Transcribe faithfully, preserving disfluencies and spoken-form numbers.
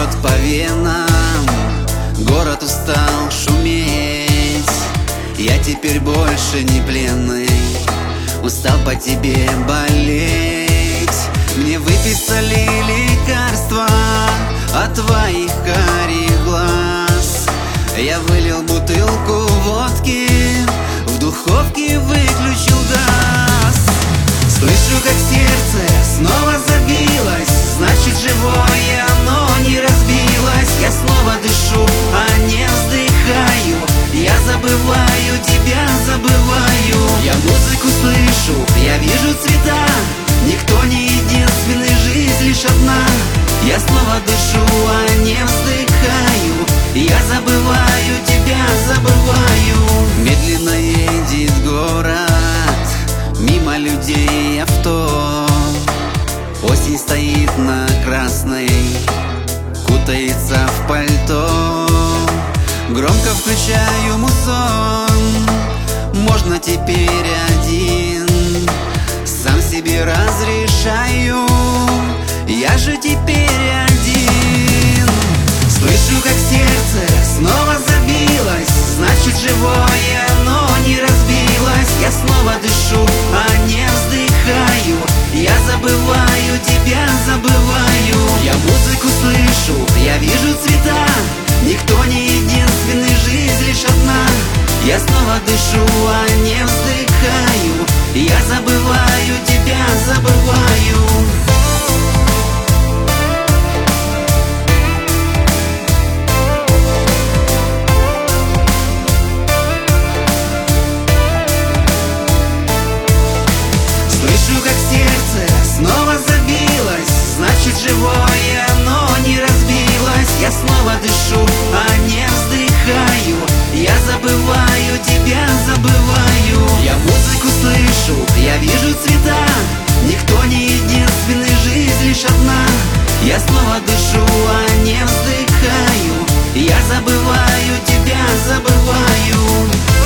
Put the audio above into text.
бьет по венам, город устал шуметь. Я теперь больше не пленный, устал по тебе болеть. Мне выписали лекарства от твоих карих глаз. Я вылил бутылку водки, в духовке выключил газ. Слышу, как сердце снова забилось, значит, живое оно не разбилось. Я снова дышу, а не вздыхаю. Я забываю тебя, забываю. Я музыку слышу, я вижу цвета. Никто не единственный, жизнь лишь одна. Я снова дышу, а не вздыхаю. Я забываю тебя, забываю. Медленно едет город, мимо людей авто. Осень стоит на красной, кутается в пальто. Громко включаю мусон, можно теперь один. Сам себе разрешаю, я же теперь один. Слышу, как сердце снова забилось, значит, живое оно не разбилось. Я снова дышу, а не вздыхаю. Я забываю тебя, забываю. Я музыку слышу, я вижу цвета. Никто не единственный, жизнь лишь одна. Я снова дышу, а не вздыхаю. Я забываю тебя, забываю. Слышу, как сердце снова забилось, значит, живое оно не разбилось. Я снова дышу, а не вздыхаю. Я забываю тебя, забываю. Я музыку слышу, я вижу цвета. Никто не единственный, жизнь лишь одна. Я снова дышу, а не вздыхаю. Я забываю тебя, забываю.